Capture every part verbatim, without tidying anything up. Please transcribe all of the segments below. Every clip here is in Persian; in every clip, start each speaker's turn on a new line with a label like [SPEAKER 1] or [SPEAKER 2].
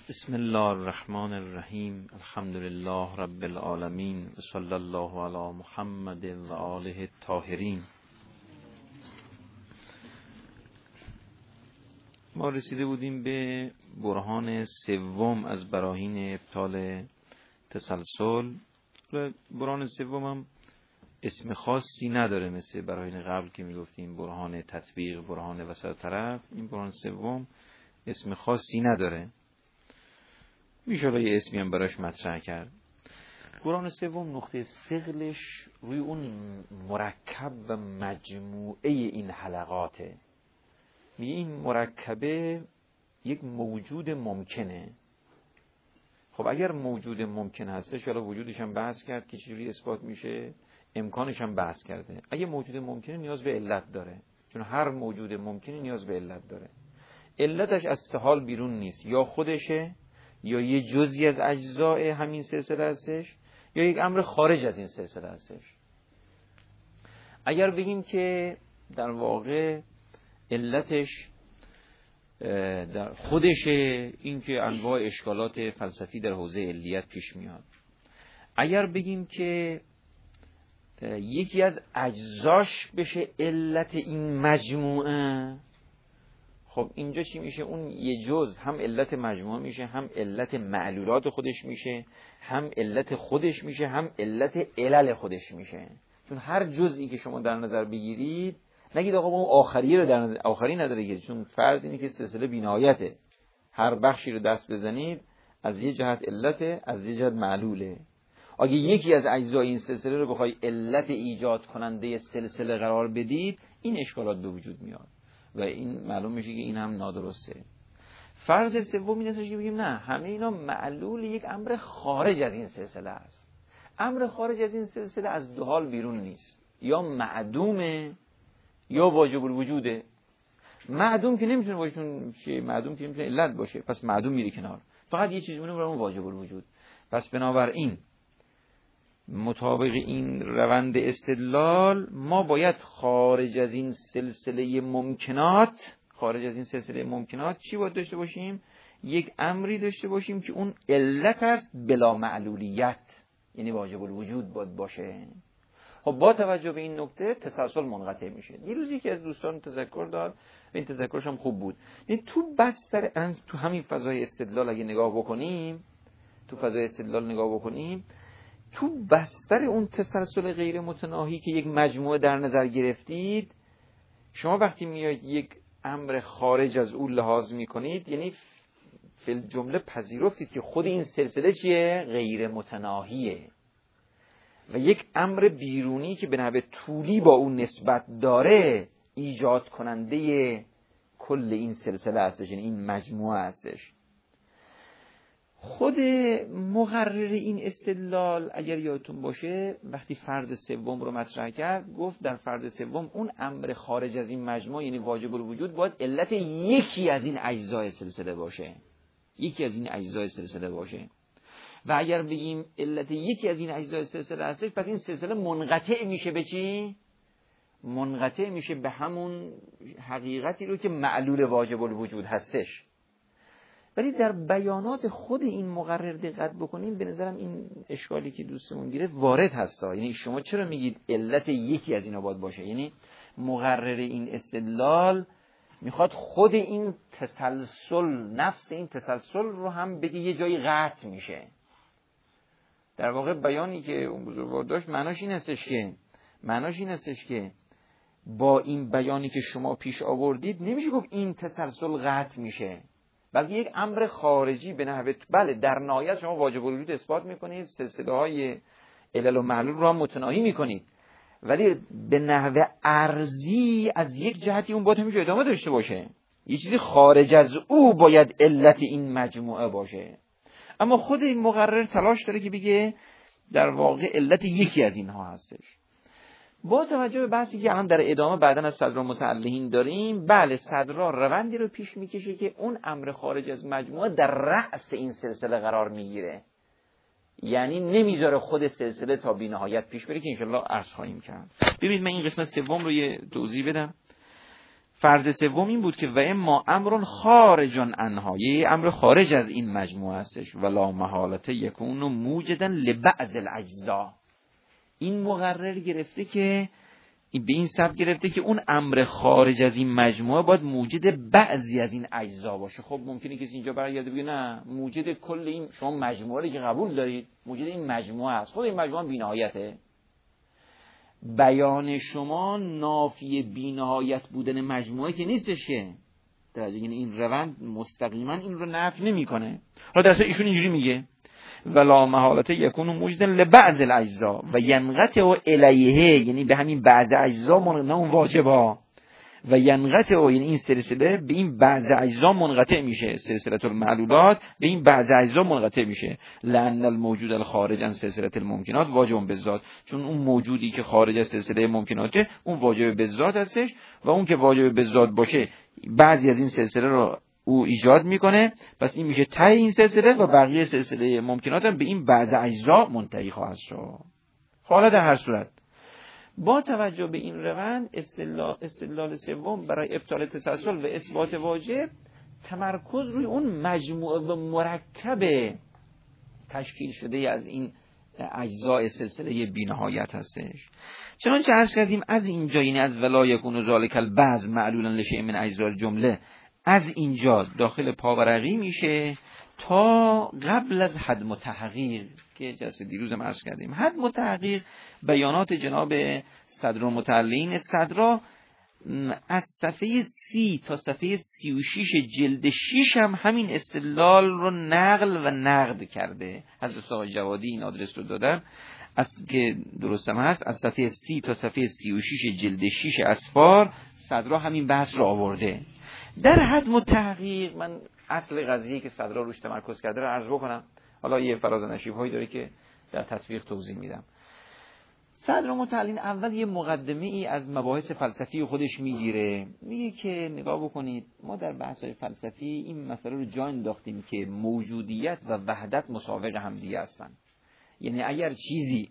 [SPEAKER 1] بسم الله الرحمن الرحیم. الحمد لله رب العالمین و صلی الله علی محمد و آله الطاهرین. ما رسیده بودیم به برهان سوم از براهین ابطال تسلسل. برهان سوم هم اسم خاصی نداره مثل براهین قبل که میگفتیم برهان تطبیق، برهان وسط طرف. این برهان سوم اسم خاصی نداره، میشه یه اسمی هم براش مطرح کرد. برهان سوم نقطه ثقلش روی اون مرکب و مجموعه این حلقاته. میگه این مرکبه یک موجود ممکنه. خب اگر موجود ممکن هستش، حالا وجودش هم بحث کرد که چجوری اثبات میشه، امکانش هم بحث کرده. اگه موجود ممکنه نیاز به علت داره، چون هر موجود ممکنی نیاز به علت داره. علتش از سه حال بیرون نیست، یا خودشه، یا یه جزئی از اجزای همین سلسله هستش، یا یک امر خارج از این سلسله هستش. اگر بگیم که در واقع علتش در خودشه، این که انواع اشکالات فلسفی در حوزه علیت پیش میاد. اگر بگیم که یکی از اجزاش بشه علت این مجموعه، خب اینجا چی میشه؟ اون یه جز هم علت مجموعه میشه، هم علت معلولات خودش میشه، هم علت خودش میشه، هم علت علل خودش میشه. چون هر جزئی که شما در نظر بگیرید، نگید آقا اون آخری رو در نظر، آخری نداره که، چون فرض اینه که سلسله بی‌نهایته. هر بخشی رو دست بزنید از یه جهت علته، از یه جهت معلوله. اگه یکی از اجزای این سلسله رو بخوای علت ایجاد کننده سلسله قرار بدید، این اشکالات به وجود میاد و این معلوم میشه که این هم نادرسته. فرض سوم این هستش که بگیم نه، همه اینا معلول یک امر خارج از این سلسله است. امر خارج از این سلسله از دو حال بیرون نیست، یا معدومه یا واجب الوجوده. معدوم که نمیتونه باشه، چیه معدوم که نمیتونه علت باشه، پس معدوم میره کنار، فقط یه چیز مونه، برای واجب الوجود. پس بنابراین مطابق این روند استدلال ما باید خارج از این سلسله ممکنات، خارج از این سلسله ممکنات چی باید داشته باشیم؟ یک امری داشته باشیم که اون علت است بلا معلولیت، یعنی واجب الوجود باید باشه. خب با توجه به این نکته تسلسل منقطع میشه. یه روزی که از دوستان تذکر داد، این تذکرش هم خوب بود، یعنی تو بستر تو همین فضای استدلال اگه نگاه بکنیم، تو فضای استدلال نگاه بکنیم، تو بستر اون تسلسل غیر متناهی که یک مجموعه در نظر گرفتید، شما وقتی میایید یک امر خارج از اون لحاظ میکنید، یعنی فی الجمله پذیرفتید که خود این سلسله چیه؟ غیر متناهیه و یک امر بیرونی که به نحو طولی با اون نسبت داره ایجاد کننده کل این سلسله هستش، یعنی این مجموعه هستش. خود مقرر این استدلال اگر یادتون باشه وقتی فرض سوم رو مطرح کرد، گفت در فرض سوم اون امر خارج از این مجموعه یعنی واجب الوجود باید علت یکی از این اجزای سلسله باشه، یکی از این اجزای سلسله باشه. و اگر بگیم علت یکی از این اجزای سلسله هستش، پس این سلسله منقطع میشه به چی؟ منقطع میشه به همون حقیقتی رو که معلول واجب الوجود هستش. ولی در بیانات خود این مقرر دقت بکنیم، به نظرم این اشکالی که دوستمون گیره وارد هستا. یعنی شما چرا میگید علت یکی از اینا باید باشه؟ یعنی مقرر این استدلال میخواد خود این تسلسل، نفس این تسلسل رو هم بگه یه جایی قطع میشه. در واقع بیانی که اون بزرگوار داشت معناش این هستش که معناش این هستش که با این بیانی که شما پیش آوردید نمیشه گفت این تسلسل قطع میشه، بلکه یک امر خارجی به نحو بله در نهایت شما واجب الوجود اثبات میکنید، سلسله های علل و معلول رو هم متناهی میکنید، ولی به نحو ارضی از یک جهتی اون باید همیشه ادامه داشته باشه، یه چیزی خارج از او باید علت این مجموعه باشه. اما خود این مقرر تلاش داره که بگه در واقع علت یکی از اینها هستش. با توجه به بحثی که الان در ادامه بعداً از صدر متعلهین داریم، بله صدرا روندی رو پیش میکشه که اون امر خارج از مجموعه در رأس این سلسله قرار میگیره، یعنی نمیذاره خود سلسله تا بی نهایت پیش بره که انشالله عرض خواهیم کرد. ببینید من این قسمت سوم رو یه توضیح بدم. فرض سوم این بود که و اما امر خارج عنها، یه امر خارج از این مجموعه هستش، ولا محالته یکون موجدا لبعض الاجزاء. این مقرر گرفته که به این سبب گرفته که اون امر خارج از این مجموعه باید موجد بعضی از این اجزا باشه. خب ممکنه کسی اینجا برگرده بگه نه، موجد کل این شما مجموعه که قبول دارید موجد این مجموعه است، خود این مجموعه بی‌نهایته. بیان شما نافی بی‌نهایت بودن مجموعه که نیستش که، یعنی این روند مستقیما این رو نفی نمیکنه. حالا درسته ایشون اینجوری میگه ولا محالت یکون موجدا لبعض الاجزاء و ینقطع الیه، یعنی به همین بعض اجزا منقطع اون واجبا، و ینقطع یعنی این سلسله به این بعض اجزا منقطع میشه، سلسله المعلولات به این بعض اجزا منقطع میشه. لأن الموجود الخارج عن سلسله الممکنات واجب بالذات، چون اون موجودی که خارج از سلسله ممکناته اون واجب بالذات هستش و اون که واجب بالذات باشه بعضی از این سلسله رو او ایجاد میکنه، پس این میشه ته این سلسله و بقیه سلسله ممکنات هم به این بعض اجزا منتهی خواهد شد. حالا در هر صورت با توجه به این روند استدلال استدلال سوم برای ابطال تسلسل و اثبات واجب تمرکز روی اون مجموعه و مرکب تشکیل شده از این اجزای سلسله بی‌نهایت هستش. چنانچه عرض کردیم از اینجا، یعنی از ولا یکون ذالک البعض معلولا لشیء من اجزاء الجمله، از اینجا داخل پاورقی میشه تا قبل از حد متحقیق که جلسه دیروز هم عرض کردیم. حد متحقیق بیانات جناب صدر متعلین صدرا از صفحه سی تا صفحه سی و شیش جلد شیش هم همین استدلال رو نقل و نقد کرده. حضرت آقای جوادی این آدرس رو دادن از که درست هم هست، از صفحه سی تا صفحه سی و شیش جلد شیش اسفار صدرا همین بحث رو آورده. در حد متحقیق من اصل قضیه که صدرا روش تمرکز کرده رو عرض بکنم، حالا یه فراز و نشیب هایی داره که در تطبیق توضیح میدم. صدر متعلین اول یه مقدمه ای از مباحث فلسفی خودش میگیره، میگه که نگاه بکنید ما در بحث‌های فلسفی این مسئله رو جا انداختیم که موجودیت و وحدت مساوق هم دیگه هستن. یعنی اگر چیزی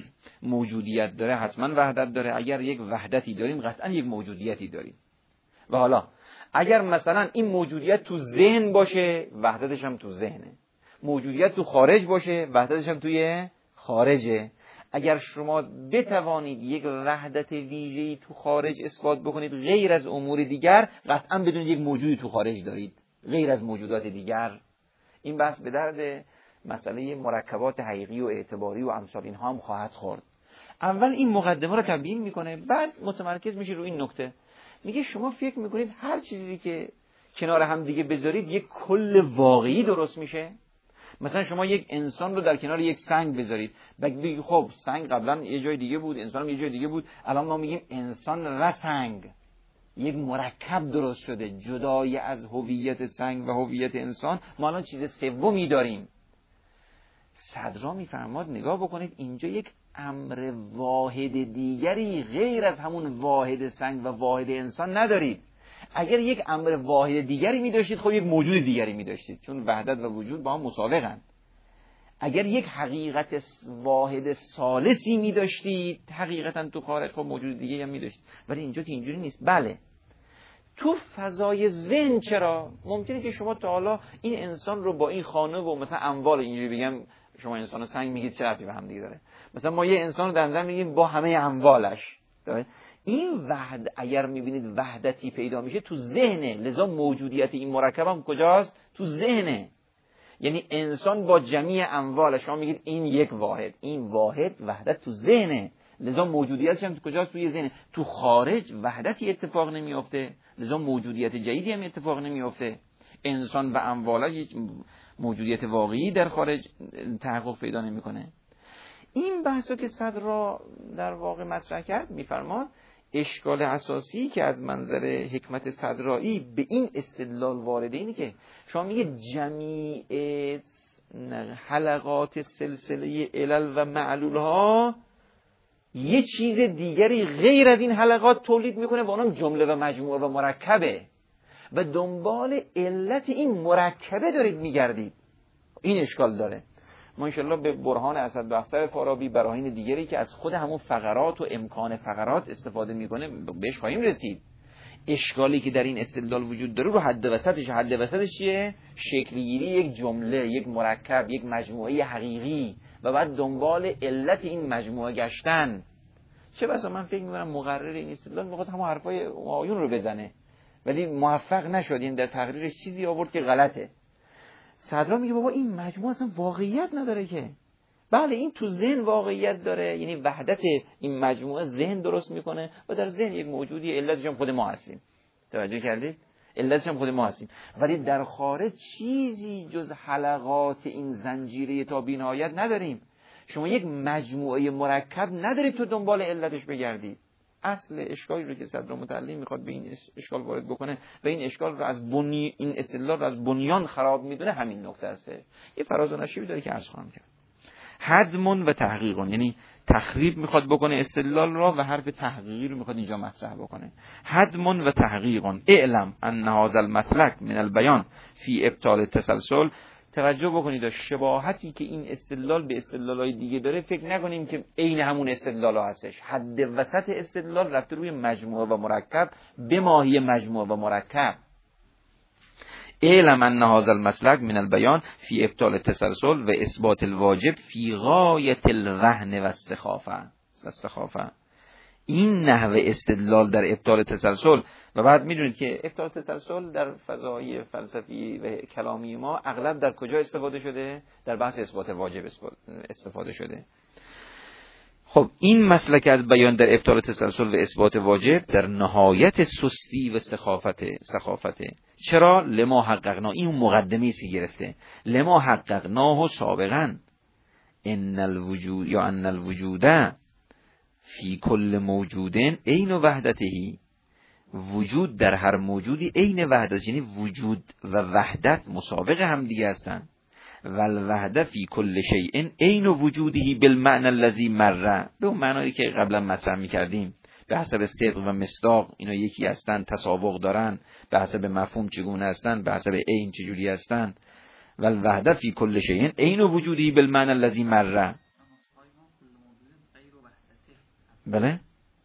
[SPEAKER 1] موجودیت داره حتما وحدت داره، اگر یک وحدتی داریم قطعا یک موجودیتی داریم. و حالا اگر مثلا این موجودیت تو ذهن باشه وحدتش هم تو ذهنه، موجودیت تو خارج باشه وحدتش هم توی خارجه. اگر شما بتوانید یک وحدت ویژه‌ای تو خارج اثبات بکنید غیر از امور دیگر، قطعا بدون یک موجودی تو خارج دارید غیر از موجودات دیگر. این بحث به درد مسئله مرکبات حقیقی و اعتباری و امثال اینها هم خواهد خورد. اول این مقدمه رو تبیین میکنه، بعد متمرکز میشه روی این نکته. میگه شما فکر میکنید هر چیزی که کنار هم دیگه بذارید یک کل واقعی درست میشه؟ مثلا شما یک انسان رو در کنار یک سنگ بذارید، بگید خب سنگ قبلا یه جای دیگه بود، انسان هم یه جای دیگه بود، الان ما میگیم انسان و سنگ یک مرکب درست شده، جدای از هویت سنگ و هویت انسان ما الان چیز سومی داریم. صدرا میفرماد نگاه بکنید اینجا یک امر واحد دیگری غیر از همون واحد سنگ و واحد انسان ندارید. اگر یک امر واحد دیگری می داشتید خب یک موجود دیگری می داشتید، چون وحدت و وجود با هم مساوقند. اگر یک حقیقت واحد ثالثی می داشتید حقیقتا تو خارج خب موجود دیگری هم می داشتید، ولی اینجا که اینجوری نیست. بله تو فضای ذهن چرا ممکنه که شما تا حالا این انسان رو با این خانه و مثلا اموال اینجوری بگم، شما انسان و سنگ میگید چه ربطی به هم دیگه داره؟ مثلا ما یه انسان رو در نظر میگیم با همه اموالش. این وحد اگر میبینید وحدتی پیدا میشه تو ذهنه، لذا موجودیت این مرکب هم کجاست؟ تو ذهنه. یعنی انسان با جمیع اموالش، شما میگید این یک واحد، این واحد وحدت تو ذهنه، لذا موجودیتش هم کجاست؟ توی ذهنه. تو خارج وحدتی اتفاق نمیافته، لذا موجودیت جدیدی هم اتفاق نمیافته. انسان و اموالش هیچ موجودیت واقعی در خارج تحقق پیدا نمیکنه. این بحثو که صدرا در واقع مطرح کرد میفرماد اشکال اساسی که از منظر حکمت صدرایی به این استدلال وارده اینه که شما میگه جمیع حلقات سلسله علل و معلول ها یه چیز دیگری غیر از این حلقات تولید میکنه و اونم جمله و مجموعه و مرکبه و دنبال علت این مرکبه دارید میگردید. این اشکال داره. ما انشالله به برهان اسدبخش فارابی براهین دیگری که از خود همون فقرات و امکان فقرات استفاده میکنه بهش خواهیم رسید. اشکالی که در این استدلال وجود داره رو حد وسطش. حد وسطش چیه؟ شکل‌گیری یک جمله، یک مرکب، یک مجموعه حقیقی و بعد دنبال علت این مجموعه گشتن. چه بسا من فکر می‌کنم مقرر این استدلال می‌خواد همون حرفای آیون رو بزنه ولی موفق نشد، این در تقریرش چیزی آورد که غلطه. صدرا میگه بابا این مجموعه اصلا واقعیت نداره که. بله این تو ذهن واقعیت داره، یعنی وحدت این مجموعه ذهن درست میکنه و در ذهن یک موجودی، علتش هم خود ما هستیم. توجه کردید؟ علتش هم خود ما هستیم، ولی در خارج چیزی جز حلقات این زنجیره تا بی‌نهایت نداریم. شما یک مجموعه مرکب ندارید تو دنبال علتش بگردید. اصل اشکالی رو که صدرالمتعلی میخواد به این اشکال وارد بکنه و این اشکال رو از بنی این استدلال رو از بنیان خراب میدونه، همین نکته است. یه فراز و نشیبی داره که عرض خواهم کرد. هدم و تحقیق، یعنی تخریب میخواد بکنه استدلال را و حرف تحقیقی رو میخواد اینجا مطرح بکنه. هدم و تحقیق. اعلم ان هذا المسلک من البیان فی ابطال التسلسل. توجه بکنید، شباهتی که این استدلال به استدلال‌های دیگه داره فکر نکنیم که عین همون استدلال‌ها هستش. حد وسط استدلال رفته روی مجموعه و مرکب به ماهی مجموعه و مرکب. اعلم ان هذا المسلک من البیان فی ابطال التسلسل و اثبات الواجب فی غایت الوهن و السخافه. السخافه این نحوه استدلال در ابطال تسلسل. و بعد میدونید که ابطال تسلسل در فضای فلسفی و کلامی ما اغلب در کجا استفاده شده؟ در بحث اثبات واجب استفاده شده. خب این مسلک از بیان در ابطال تسلسل و اثبات واجب در نهایت سستی و سخافت سخافته. چرا؟ لما حققنا، این مقدمه ای گرفته، لما حققناه سابقا ان الوجود یا ان الوجود فی کل موجودن عین وحدتهی. وجود در هر موجودی عین وحدت، یعنی وجود و وحدت مسابق هم دیگه هستن. والوحده فی کل شیء عین وجودهی بالمعنی الذی مر، به اون معنایی که قبلا مطرح می‌کردیم، به حسب صدق و مصداق اینا یکی هستن، تسابق دارن، به حسب مفهوم چگونه هستن، به حسب عین چجوری هستن. والوحده فی کل شیء عین وجودهی بالمعنی الذی مر. بله؟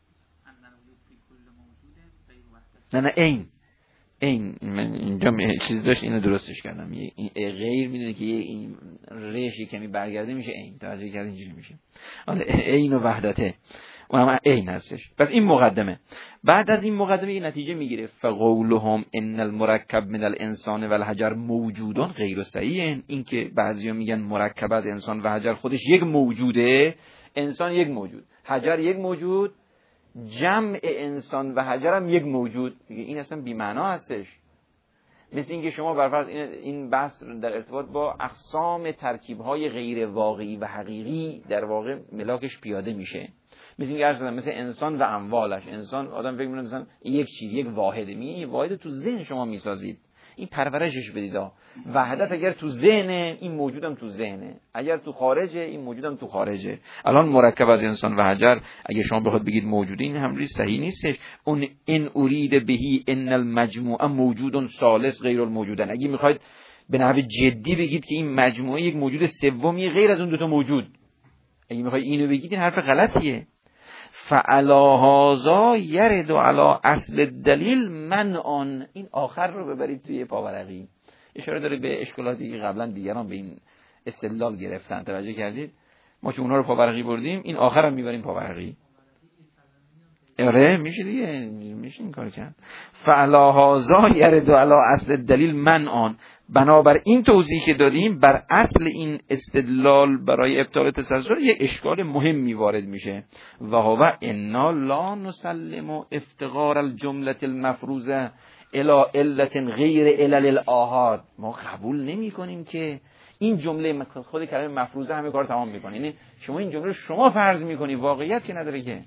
[SPEAKER 1] نه نه این این من اینجا چیز داشت اینو درستش کردم. این غیر میدونه که این ریشی کمی برگرده میشه این، توجه کردین اینجوری میشه. حالا این و وحدته اونم این هستش. پس این مقدمه. بعد از این مقدمه این نتیجه میگیره فقولهم ان المرکب من الانسان والحجر موجودان غیر صحیح. این که بعضیا میگن مرکبات انسان و حجر خودش یک موجوده، انسان یک موجود، حجر یک موجود، جمع انسان و حجر هم یک موجود، این اصلا بی معنا هستش. مثل اینکه شما برفرض این این بحث در ارتباط با اقسام ترکیب‌های غیر واقعی و حقیقی در واقع ملاکش پیاده میشه. مثل اینکه عرض مثل انسان و اموالش، انسان آدم فکر می‌کنه مثلا یک چیز، یک واحده، می واحد تو ذهن شما میسازید، این پرورشش بدید. وحدت اگر تو ذهنه، این موجودم تو ذهنه، اگر تو خارجه، این موجودم تو خارجه. الان مرکب از انسان و حجر اگه شما بخواد بگید موجوده، این هم صحیح نیستش. اون ان ارید بهی ان المجموعه موجود ثالث غیر الموجودن، اگه میخواید به نحو جدی بگید که این مجموعه یک موجود سومی غیر از اون دو تا موجود، اگه میخواید اینو بگید، این حرف غلطیه. فعلا هذا یرد علی اصل دلیل من آن. این آخر رو ببرید توی پاورقی، اشاره داره به اشکالاتی که قبلا دیگران به این استدلال گرفتن. توجه کردید؟ ما چون اونها رو پاورقی بردیم، این آخر هم میبریم پاورقی. اره میشه دیگه، میشه این کار کرد. فعلا هذا یرد علی اصل دلیل من آن. بنابر این توضیح که دادیم، بر اصل این استدلال برای ابطال تسلسل یک اشکال مهمی وارد میشه. و هو انا لا نسلم افتقار الجمله المفروضه الی علت غیر علل الاحاد. ما قبول نمی کنیم که این جمله خود کلمه مفروضه همه کار تمام میکنه. یعنی شما این جمله رو شما فرض میکنی، واقعیت که نداره که.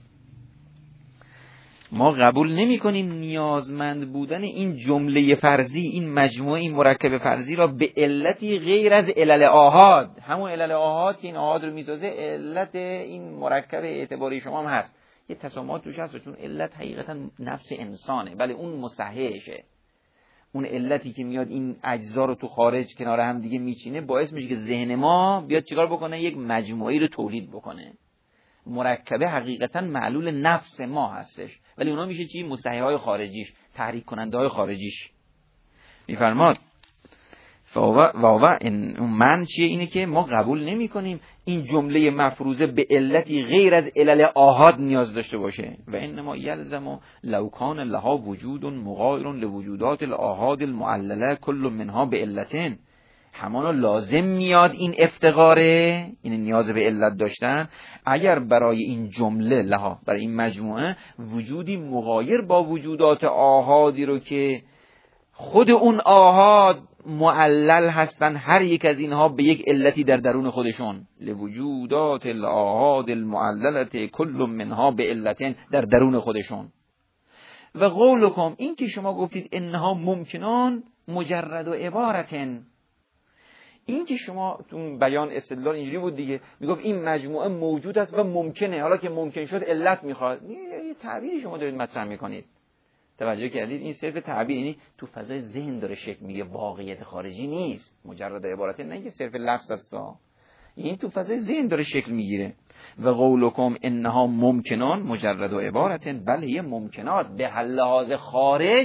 [SPEAKER 1] ما قبول نمی کنیم نیازمند بودن این جمله فرضی، این مجموعه، این مرکب فرضی را به علتی غیر از علل آحاد. همون علل آحاد که این آحاد رو میسازه، علت این مرکب اعتباری شما هم هست. یه تسامحات توش هست، چون علت حقیقتا نفس انسانه، ولی اون مصححشه. اون علتی که میاد این اجزا رو تو خارج کنار هم دیگه میچینه، باعث میشه که ذهن ما بیاد چیکار بکنه؟ یک مجموعه‌ای رو تولید بکنه. مرکبه حقیقتا معلول نفس ما هستش، ولی اونا میشه چی؟ مستحیهای خارجیش، تحریک کننده های خارجیش. میفرماد واوا این من چیه؟ اینه که ما قبول نمی کنیم این جمله مفروضه به علتی غیر از علل آحاد نیاز داشته باشه. و انما یلزم لو کان لها وجود مغایر لوجودات الآحاد المعلله کل منها به علتین، همانا لازم میاد این افتقاره، این نیاز به علت داشتن، اگر برای این جمله لها، برای این مجموعه وجودی مغایر با وجودات آحادی رو که خود اون آحاد معلل هستن، هر یک از اینها به یک علتی در درون خودشون، لوجودات الآحاد المعللة کل منها به علتین، در درون خودشون. و قولکم، این که شما گفتید انها ممکنان مجرد و عبارتن، این که شما تو بیان استدلال اینجوری بود دیگه، میگفت این مجموعه موجود است و ممکنه، حالا که ممکن شد علت میخواد. یه تعبیری شما دارید مطرح میکنید، توجه کردید؟ این صرف تعبیر، یعنی تو فضای ذهن داره شکل میگه، واقعیت خارجی نیست، مجرد عبارت نه که صرف لفظ است، این تو فضای ذهن داره شکل میگیره. و قولکم انها ممکنان مجرد و عبارت بل هی ممکنات، به لحاظ خارج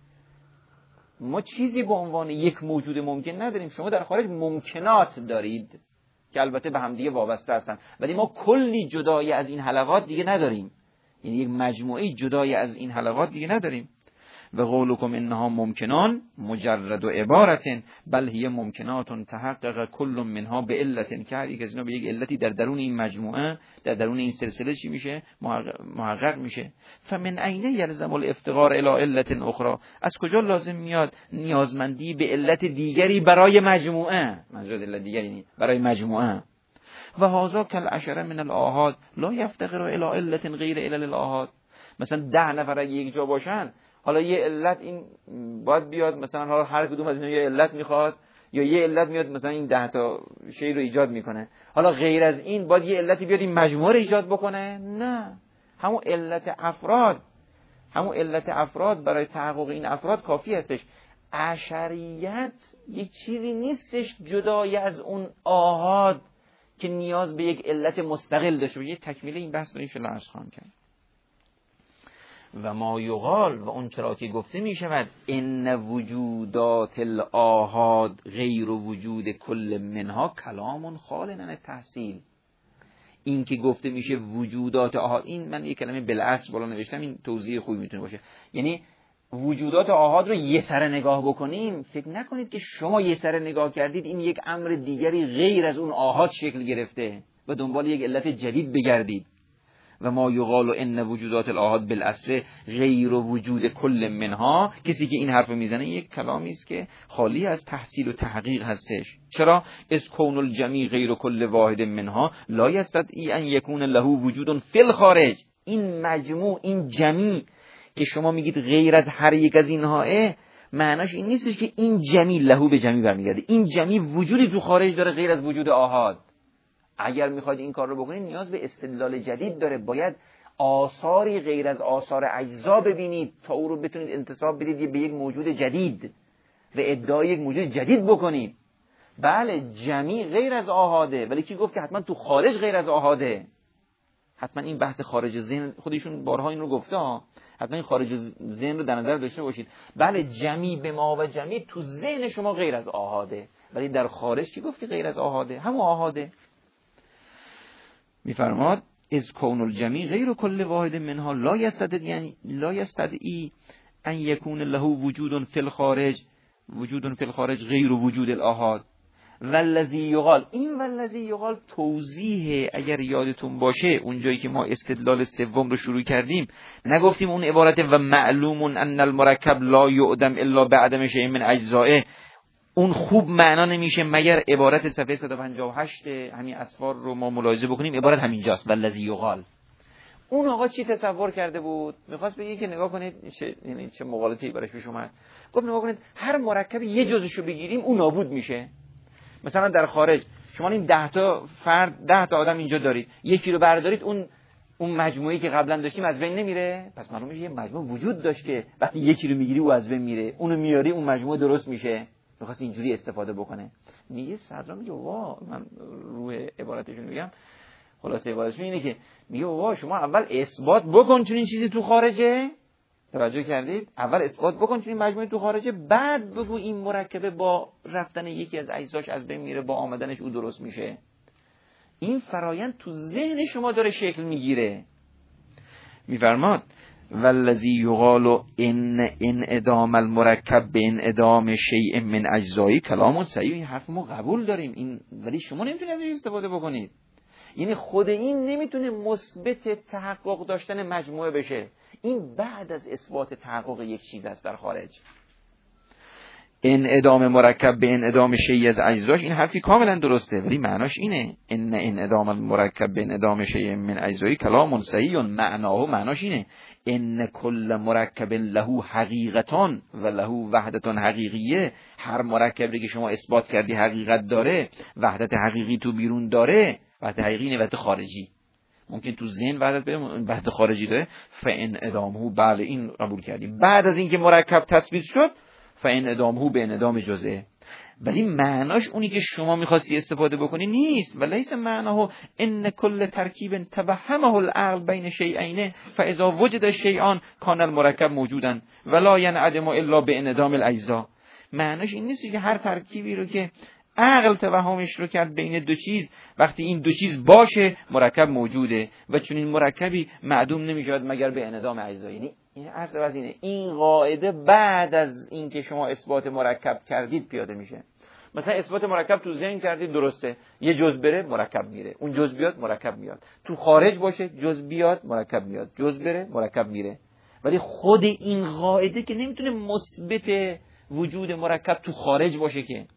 [SPEAKER 1] ما چیزی به عنوان یک موجود ممکن نداریم، شما در خارج ممکنات دارید که البته به هم دیگه وابسته هستن، ولی ما کلی جدای از این حلقات دیگه نداریم، یعنی یک مجموعه جدای از این حلقات دیگه نداریم. و قولکم انها ممکنان مجرد و عبارتن بل هی ممکنات تحقق کل منها به علتن، که هر یک از اینا به یک علتی در درون این مجموعه، در درون این سلسله چی میشه؟ محقق میشه. فمن عین یلزم الافتقار الی علت اخرى، از کجا لازم میاد نیازمندی به علت دیگری برای مجموعه؟ منظور علت دیگری نیست، برای مجموعه. و هذا کالعشره من الآحاد لا یفتقر الی علت غیر علل الآحاد. مثلا ده نفر اگه یک جا باشن، حالا یه علت این باید بیاد، مثلا حالا هر کدوم از اینا یه علت میخواد، یا یه علت میاد مثلا این ده تا شی رو ایجاد میکنه، حالا غیر از این باید یه علتی بیاد این مجموعه رو ایجاد بکنه؟ نه، همون علت افراد، همون علت افراد برای تحقق این افراد کافی هستش. عشریت یه چیزی نیستش جدای از اون آحاد که نیاز به یک علت مستقل داشته باشه. یه تکمیل این بحث رو ان شاءالله عرض خواهم کرد. و ما یقال، و اون چرا که گفته می شود ان وجودات الآحاد غیر وجود کل منها کلام خال عن التحصیل، این که گفته میشه وجودات آحاد، این من یه کلمه بالاصل بالا نوشتم، این توضیح خوبی میتونه باشه، یعنی وجودات آحاد رو یه سره نگاه بکنیم، فکر نکنید که شما یه سره نگاه کردید این یک امر دیگری غیر از اون آحاد شکل گرفته و دنبال یک علت جدید بگردید. و ما یقال ان وجودات الآحاد بالاصل غیر وجود کل منها، کسی که این حرف میزنه یک کلامی است که خالی از تحصیل و تحقیق هستش. چرا؟ از کون الجمیع غیر کل واحد منها لا یستدعی ان یکون له وجود فی الخارج. این مجموع، این جمیع که شما میگید غیر از هر یک از اینها، معناش این نیستش که این جمیع له به جمیع برمیگرده، این جمیع وجودی تو خارج داره غیر از وجود آحاد. اگر میخواید این کار رو بکنید نیاز به استدلال جدید داره، باید آثاری غیر از آثار اجزا ببینید تا او رو بتونید انتساب بدید به یک موجود جدید و ادعای یک موجود جدید بکنید. بله جمیع غیر از آحاده، ولی کی گفت که حتما تو خارج غیر از آحاده؟ حتما این بحث خارج ذهن، خودشون بارها این رو گفته ها، حتما این خارج ذهن رو در نظر داشته باشید. بله جمیع به ما و جمیع تو ذهن شما غیر از آحاده، ولی در خارج کی گفت که غیر از آحاده؟ همون آحاده. میفرماد از کون الجمیع غیر کل واحد منها لا یستدعی، یعنی لا یستدعی ان یکون له وجود فی الخارج، وجود فی الخارج غیر وجود الآحاد. والذی یقال، این والذی یقال توضیح، اگر یادتون باشه اونجایی که ما استدلال سوم رو شروع کردیم نگفتیم اون عبارت و معلوم ان المرکب لا یعدم الا بعدم شیء من اجزائه، اون خوب معنا نمیشه مگر عبارت صفحه صد و پنجاه و هشت همین اسفار رو ما ملاحظه بکنیم، عبارت همینجاست والذی یقال. اون آقا چی تصور کرده بود؟ میخواست بگه که نگاه کنید چه، یعنی چه مغالطه‌ای براش پیش اومد. گفت نگاه کنید هر مرکب یه جزشو بگیریم اون نابود میشه. مثلا در خارج شما این ده تا فرد، ده تا آدم اینجا دارید، یکی رو بردارید، اون اون مجموعه‌ای که قبلا داشتیم از بین نمیره؟ پس معلومه یه مجموعه وجود داشت که وقتی یکی رو میگیری او از بین میره، اونو میاری اون مجموعه درست میشه. میخواست اینجوری استفاده بکنه. میگه صدرا میگه وا، من روح عبارتشون میگم خلاصه عبارتش اینه که میگه بابا شما اول اثبات بکن چون این چیزی تو خارجه، توجه کردید؟ اول اثبات بکن چون این مجموعه تو خارجه، بعد بگو این مرکبه با رفتن یکی از اجزاش از بین میره، با آمدنش او درست میشه. این فرایند تو ذهن شما داره شکل میگیره. میفرماد والذی یقال ان ان ادام المرکب به ان ادام شیء من اجزایی کلام صحیح. این حرف ما قبول داریم، این ولی شما نمیتونید ازش استفاده بکنید. یعنی خود این نمیتونه مثبت تحقق داشتن مجموعه بشه، این بعد از اثبات تحقق یک چیز است در خارج. ان ادام مرکب به ان ادام شیء از اجزاش، این حرفی کاملا درسته، ولی معناش اینه ان ان ادام المرکب به ان ادام شیء من اجزایی کلام صحیح. معناه معناش اینه ان کل مرکب له حقیقتان و له وحدت حقیقیه. هر مرکبی که شما اثبات کردی حقیقت داره، وحدت حقیقی تو بیرون داره، وحدت حقیقی وحدت خارجی. ممکن تو ذهن وحدت وحدت خارجی داره، فان ادامه، بله این قبول کردیم. بعد از اینکه مرکب تثبیت شد فان ادامه به انعدام جزء، ولی معناش اونی که شما میخواستی استفاده بکنی نیست. ولیس معناه ان کل ترکیب توهمه العقل بین شیئین فاذا وجد الشیئان کان المرکب موجودا ولا ينعدم الا بانعدام الاجزاء. معناش این نیست که هر ترکیبی رو که عقل توهمش رو کرد بین دو چیز، وقتی این دو چیز باشه مرکب موجوده و چون این مرکبی معدوم نمیشود مگر به انعدام اجزا. یعنی این اصل از اینه، این قاعده بعد از اینکه شما اثبات مرکب کردید پیاده میشه. مثلا اثبات مرکب تو ذهن کردید درسته، یه جزء بره مرکب میره، اون جزء بیاد مرکب میاد. تو خارج باشه جزء بیاد مرکب میاد، جزء بره مرکب میره. ولی خود این قاعده که نمیتونه مثبت وجود مرکب تو خارج باشه که.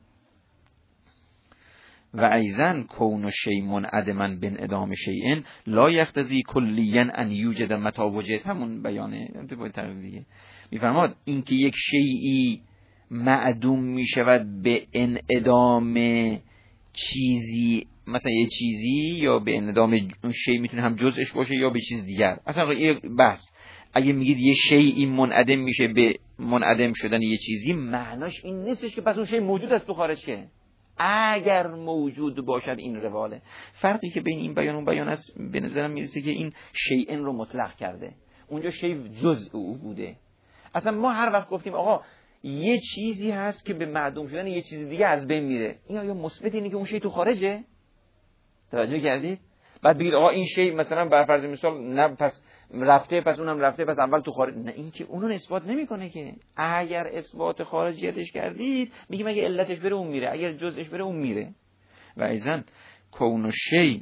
[SPEAKER 1] و ایزن کون شیء منعدما بانعدام شیء لا یقتضی کلیا ان یوجد متی وجد. همون بیانه تو باید تعریف دیگه. میفرماد اینکه یک شیئی معدوم میشود به انعدام چیزی، مثلا یه چیزی، یا به انعدام اون شیء میتونه هم جزءش باشه یا به چیز دیگر. اصلا یه بحث اگه میگید یه شیئی منعدم میشه به منعدم شدن یه چیزی، معناش این نیستش که پس اون شیء موجود است تو خارج که. اگر موجود باشد این رواله. فرقی که بین این بیان و اون بیان است به نظرم میرسه که این شیئن رو مطلق کرده، اونجا شیء جزء او بوده. اصلا ما هر وقت گفتیم آقا یه چیزی هست که به معدوم شدن یه چیز دیگه از بین میره، این آیا مثبت اینه که اون شیء تو خارجه؟ توجه کردید؟ بعد بگید آقا این شیء مثلا بر فرض مثال نه پس رفته پس اونم رفته پس اول تو خارج، نه این که اونو اثبات نمیکنه که. اگر اثبات خارجیتش کردید میگیم اگه علتش بره اون میره، اگر جزءش بره اون میره. و ایزن کون شیء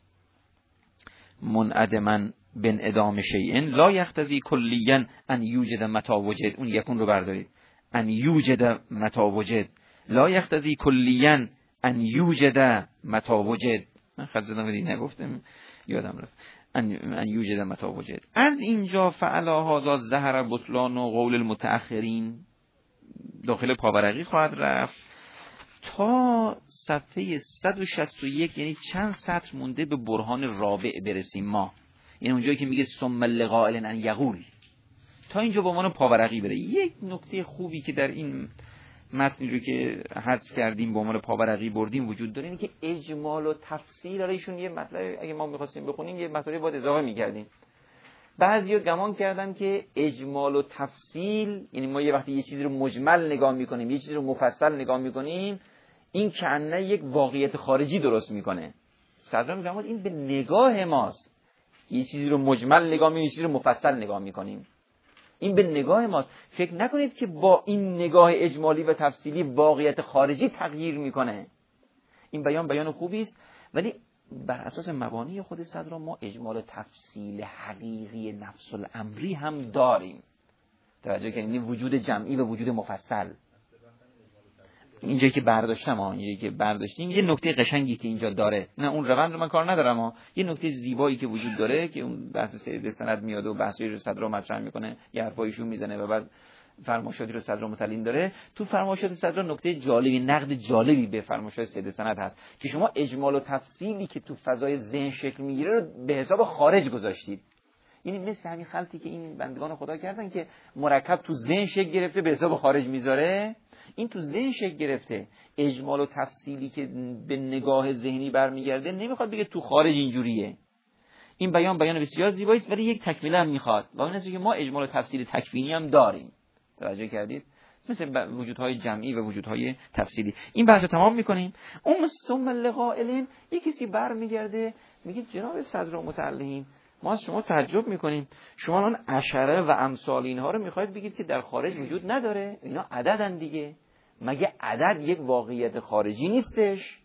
[SPEAKER 1] منعدما بانعدام شیء لا یقتضی کلیا ان یوجد متی وجد. اون یکون رو بردارید، ان یوجد متی وجد لا یقتضی کلیا ان یوجد متی وجد. من خزیدم ولی نگفتم یادم رفت. ان یوجد متی وجد. از اینجا فعلا هذا ظهر بطلان و قول المتأخرین داخل پاورقی خواهد رفت تا صفحه صد و شصت و یک، یعنی چند سطر مونده به برهان رابع برسیم ما. یعنی اونجایی که میگه ثم لقائل ان یقول، تا اینجا با عنوان پاورقی بره. یک نکته خوبی که در این متنی رو که حذف کردیم با عنوان پاورقی بردیم وجود داره، اینه که اجمال و تفصیل داره. ایشون یه مطلب اگه ما می‌خواستیم بخونیم یه مطلبی باید اضافه می‌کردیم. بعضیا گمان کردن که اجمال و تفصیل یعنی ما یه وقتی یه چیزی رو مجمل نگاه می‌کنیم، یه چیزی رو مفصل نگاه می‌کنیم، این کنه یک واقعیت خارجی درست می‌کنه. صدر می‌فرماد این به نگاه ماست. یه چیزی رو مجمل نگاه می‌کنیم، یه چیزی رو مفصل نگاه می‌کنیم. این به نگاه ماست. فکر نکنید که با این نگاه اجمالی و تفصیلی واقعیت خارجی تغییر میکنه. این بیان بیان خوبی است، ولی بر اساس مبانی خود صدر ما اجمال و تفصیل حقیقی نفس الامری هم داریم. توجه کنید، وجود جمعی و وجود مفصل. اینجایی که برداشتم ها اینجایی که برداشتیم یه نکته قشنگی که اینجا داره، نه اون روند رو من کار ندارم ها، یه نکته زیبایی که وجود داره که اون بحث سید سند میاد و بحثی رو صدر مطرح میکنه، یه حرفایشون میزنه و بعد فرمایشاتی رو صدر متعلین داره. تو فرمایشات صدر نکته جالبی، نقد جالبی به فرمایشات سید سند هست که شما اجمال و تفصیلی که تو فضای ذهن شکل میگیره رو به حساب خارج گذاشتید. یعنی مثل همین خلطی که این بندگان خدا کردن که مرکب تو ذهن شکل گرفته به حساب خارج میذاره، این تو ذهن شکل گرفته، اجمال و تفصیلی که به نگاه ذهنی برمیگرده نمیخواد بگه تو خارج اینجوریه. این بیان بیان بسیار زیبایی است ولی یک تکمیله هم میخواد و اون است که ما اجمال و تفصیل تکوینی هم داریم. توجه کردید؟ مثل وجودهای جمعی و وجودهای تفصیلی. این بحث رو تمام میکنیم. اون ثم لقائلین یک کسی برمیگرده میگه جناب صدر متعلین ما از شما تعجب میکنیم، شما الان عشره و امثال اینها رو میخواید بگید که در خارج وجود نداره، اینا عددن دیگه. مگه عدد یک واقعیت خارجی نیستش؟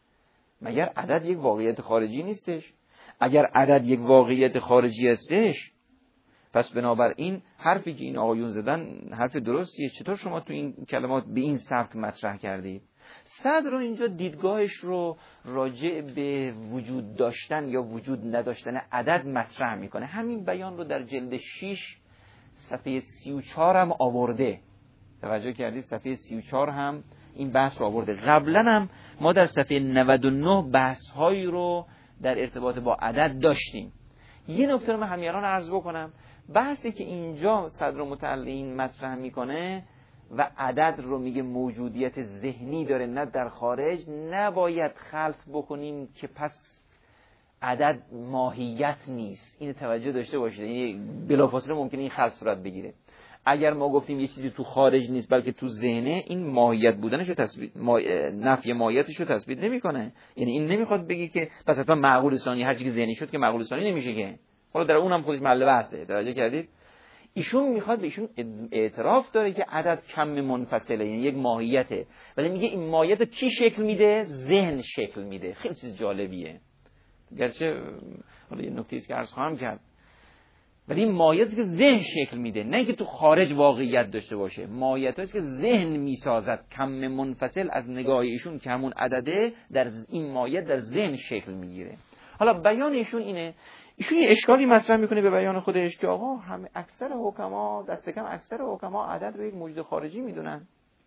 [SPEAKER 1] مگر عدد یک واقعیت خارجی نیستش؟ اگر عدد یک واقعیت خارجی هستش پس بنابراین حرفی که این آقایون زدن حرف درستیه. چطور شما تو این کلمات به این سبک مطرح کردید؟ صدر رو اینجا دیدگاهش رو راجع به وجود داشتن یا وجود نداشتن عدد مطرح میکنه. همین بیان رو در جلد شش صفحه سی و چهار هم آورده. توجه کردید؟ صفحه سی و چهار هم این بحث رو آورده. قبلا هم ما در صفحه نود و نه بحث هایی رو در ارتباط با عدد داشتیم. یه نکته رو من همیاران عرض بکنم، بحثی که اینجا صدر متعلین مطرح میکنه و عدد رو میگه موجودیت ذهنی داره نه در خارج، نباید خلط بکنیم که پس عدد ماهیت نیست. این توجه داشته باشید، یعنی بلافاصله ممکنه این خلط صورت بگیره. اگر ما گفتیم یه چیزی تو خارج نیست بلکه تو ذهنه، این ماهیت بودنشو تثبیت ما... نفی ماهیتشو تثبیت نمیکنه. یعنی این نمیخواد بگه که پس حتما معقول ثانی هر چیزی که ذهنی شد که معقول ثانی نمیشه که. حالا در اونم خودش محل بحثه. توجه کردید؟ ایشون میخواد به ایشون اعتراف داره که عدد کم منفصله، یعنی یک ماهیته، ولی میگه این ماهیت کی شکل میده؟ ذهن شکل میده. خیلی چیز جالبیه، گرچه حالا یه نکته است که عرض خواهم کرد، ولی این ماهیتی که ذهن شکل میده، نه اینکه تو خارج واقعیت داشته باشه. ماهیتی است که ذهن میسازد. کم منفصل از نگاه ایشون که همون عدده، در این ماهیت در ذهن شکل میگیره. حالا بیان ایشون اینه، ایشون یه اشکالی مطرح میکنه به بیان خودش که آقا همه اکثر حکما، دست کم اکثر حکما عدد رو یک موجود خارجی میدونن.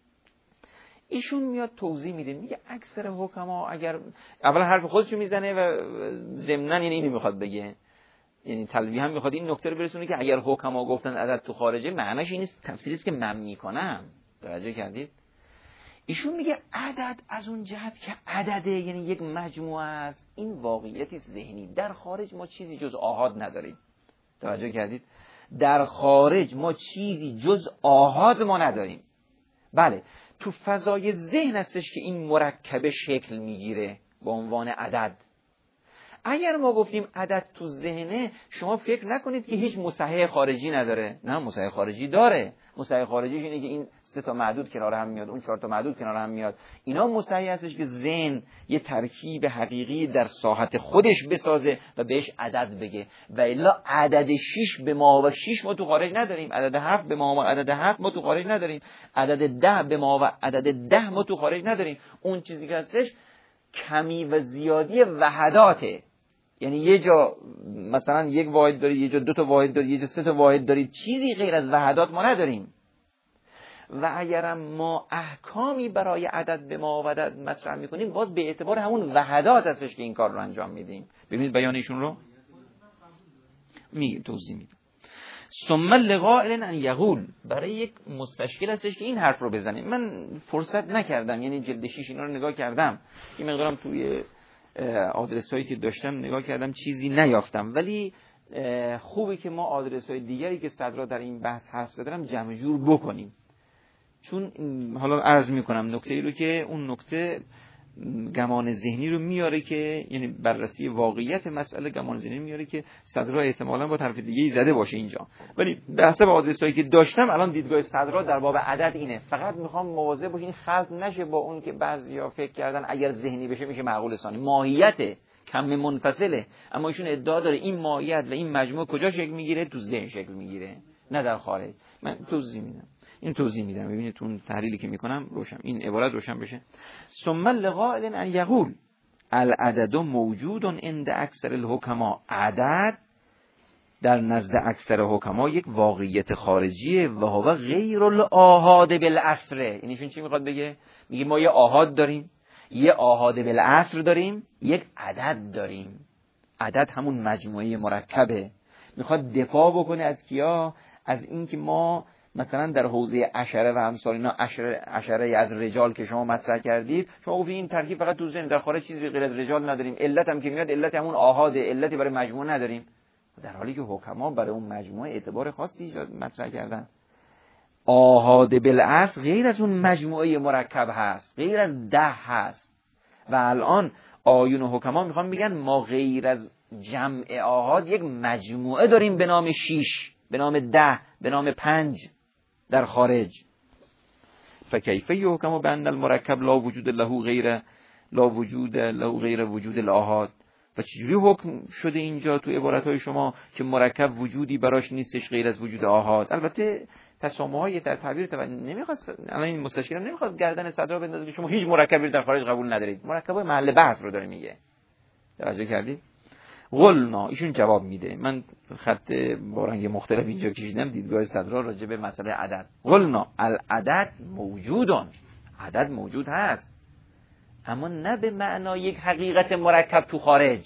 [SPEAKER 1] ایشون میاد توضیح میده، میگه اکثر حکما اگر اولا حرف خودشو میزنه و ضمناً یعنی اینو میخواد بگه، یعنی تلویح هم میخواد این نکته رو برسونه که اگر حکما گفتن عدد تو خارجه، معناش این نیست تفسیری است که من میکنم. توجه کردید؟ ایشون میگه عدد از اون جهت که عدده، یعنی یک مجموعه است، این واقعیتی ذهنی. در خارج ما چیزی جز آحاد نداریم. توجه کردید؟ در خارج ما چیزی جز آحاد ما نداریم. بله، تو فضای ذهن هستش که این مرکبه شکل میگیره به عنوان عدد. اگر ما گفتیم عدد تو ذهنه، شما فکر نکنید که هیچ مصحح خارجی نداره. نه، مصحح خارجی داره. مصحح خارجیش اینه که این سه تا معدود کنار هم میاد، اون چهار تا معدود کنار هم میاد. اینا مصحح هستش که ذهن یه ترکیب حقیقی در ساحت خودش بسازه و بهش عدد بگه. و الا عدد شش به ما و شش ما تو خارج نداریم، عدد هفت به ما و عدد هفت ما تو خارج نداریم، عدد ده به ما و عدد ده ما تو خارج نداریم. اون چیزی که هستش کمی و زیادی وحداته. یعنی یه جا مثلا یک واحد دارید، یه جا دو تا واحد دارید، یه جا سه تا واحد دارید، چیزی غیر از وحدات ما نداریم. و اگرم ما احکامی برای عدد به ما و عدد مطرح میکنیم، باز به اعتبار همون وحدات هستش که این کار رو انجام میدیم. ببینید بیان ایشون رو می توضیح میدم. ثم لقائل ان یقول، برای یک مستشکل هستش که این حرف رو بزنیم. من فرصت نکردم، یعنی جلد شش اینا رو نگاه کردم، این مقدارم توی آدرس هایی که داشتم نگاه کردم چیزی نیافتم، ولی خوبه که ما آدرس های دیگری که صدرا در این بحث حرف زدن جمع جور بکنیم، چون حالا عرض میکنم نکته ای رو که اون نکته گمان ذهنی رو میاره، که یعنی بررسی واقعیت مسئله گمان ذهنی میاره که صدرا احتمالاً با طرف دیگه ای زده باشه اینجا. ولی به حسب آدرس هایی که داشتم الان دیدگاه صدرا در باب عدد اینه. فقط میخوام مواظب باشین خلط نشه با اون که بعضیا فکر کردن اگر ذهنی بشه میشه معقول ثانی. ماهیت کم منفصله، اما ایشون ادعا داره این ماهیت و این مجموعه کجا شکل میگیره؟ تو ذهن شکل میگیره، نه در خارج. من توضیح میدم این توضیح میدم ببینید تو تحلیلی که میکنم روشن این عبارت روشن بشه. ثم لقائل ان یقول العدد موجود عند اکثر الحکما، عدد در نزد اکثر حکما یک واقعیت خارجیه و هو غیر الآحاد بالاصل. یعنی ایشون چی میخواد بگه؟ میگه ما یه آحاد داریم، یه آحاد بالاصل داریم، یک عدد داریم. عدد همون مجموعه مرکبه، میخواد دفاع بکنه از کیا؟ از اینکه ما مثلا در حوزه عشره و امثال اینا، عشره عشره از رجال که شما مطرح کردید، شما گفتید این ترکیب فقط تو ذهن، در خارج چیزی غیر از رجال نداریم، علت هم که میاد علت همون آحاده، علتی برای مجموعه نداریم، در حالی که حکما برای اون مجموعه اعتبار خاصی ایجاد مطرح کردن. آحاده بالاصل غیر از اون مجموعه مرکب هست، غیر از ده هست. و الان آیون و حکما میخوان بگن ما غیر از جمع آحاد یک مجموعه داریم به نام شیش، به نام ده، به نام پنج در خارج. فکیف یحکم بان المرکب لا وجود له غیر لا وجود له غیر وجود الاحاد. و چجوری حکم شده اینجا تو عبارتهای شما که مرکب وجودی براش نیستش غیر از وجود آحاد؟ البته تسامح‌های در تعبیر تو نمیخواست، الان این مستشارم نمیخواد گردن صدرا بندازه که شما هیچ مرکبی در خارج قبول ندارید. مرکبای محل بحث رو داره میگه. توجه کردید؟ قلنا، ایشون جواب میده. من خط با رنگ مختلف اینجا کشیدم، دیدگاه صدرا راجع به مسئله عدد. قلنا العدد موجودن، عدد موجود هست، اما نه به معنای یک حقیقت مرکب تو خارج.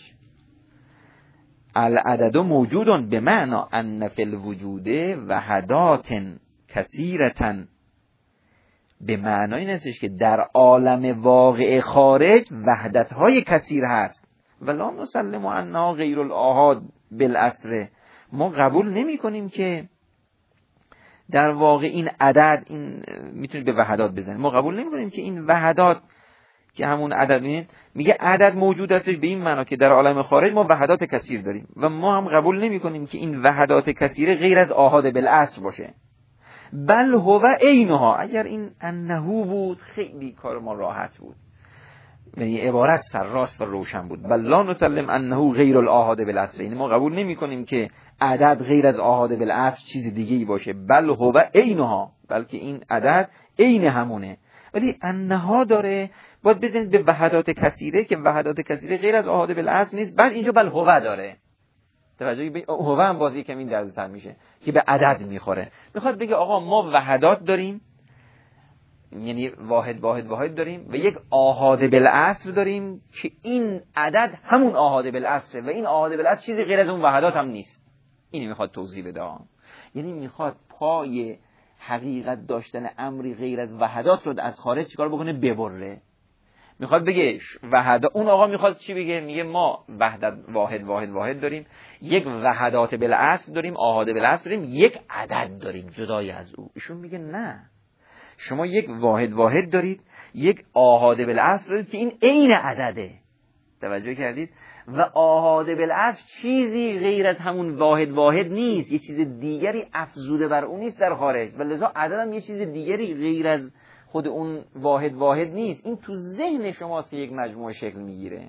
[SPEAKER 1] العدد موجودن به معنی ان فی الوجود وحدات کثیرة، به معنای این هستش که در عالم واقع خارج وحدت‌های کثیر هست. ولا نسلم انها غیر الاحاد بالاصل، ما قبول نمی کنیم که در واقع این عدد، این میتونید به وحدات بزنید، ما قبول نمی کنیم که این وحدات که همون عدد میاد، میگه عدد موجود هستش به این معنا که در عالم خارج ما وحدات کثیر داریم و ما هم قبول نمی کنیم که این وحدات کثیر غیر از آحاد بالاصل باشه. بل هو عینها، اگر این انه بود خیلی کار ما راحت بود، یعنی عبارت سرراست و روشن بود. بل لا نسلم انه غیر الاحاد بالاصل، یعنی ما قبول نمی کنیم که عدد غیر از آحاد بالاصل چیز دیگه ای باشه. بل هو عینها، بلکه این عدد عین همونه. ولی انها داره، باید بزنید به وحدات کثیره که وحدات کثیره غیر از آحاد بالاصل نیست. بعد اینجا بل هو داره، توجه به هو هم بازی کمی دردسر میشه که به عدد میخوره. میخواد بگه آقا ما وحدات داریم، یعنی واحد واحد واحد داریم و یک آحاد بالاصل داریم که این عدد همون آحاد بالاصل و این آحاد بالاصل چیزی غیر از اون وحدات هم نیست. اینو میخواد توضیح بده. یعنی میخواد پای حقیقت داشتن امری غیر از وحدات رو از خارج چیکار بکنه؟ ببره. میخواد بگه وحدات، اون آقا میخواد چی بگه؟ میگه ما وحدت واحد واحد واحد داریم، یک وحدات بالاصل داریم، آحاد بالاصل داریم، یک عدد داریم جدای از او. ایشون میگه نه، شما یک واحد واحد دارید، یک آحاد بالاصل دارید که این عین عدده. توجه کردید؟ و آحاد بالاصل چیزی غیر از همون واحد واحد نیست، یه چیز دیگری افزوده بر اون نیست در خارج، و لذا عدد هم یه چیز دیگری غیر از خود اون واحد واحد نیست. این تو ذهن شماست که یک مجموعه شکل میگیره.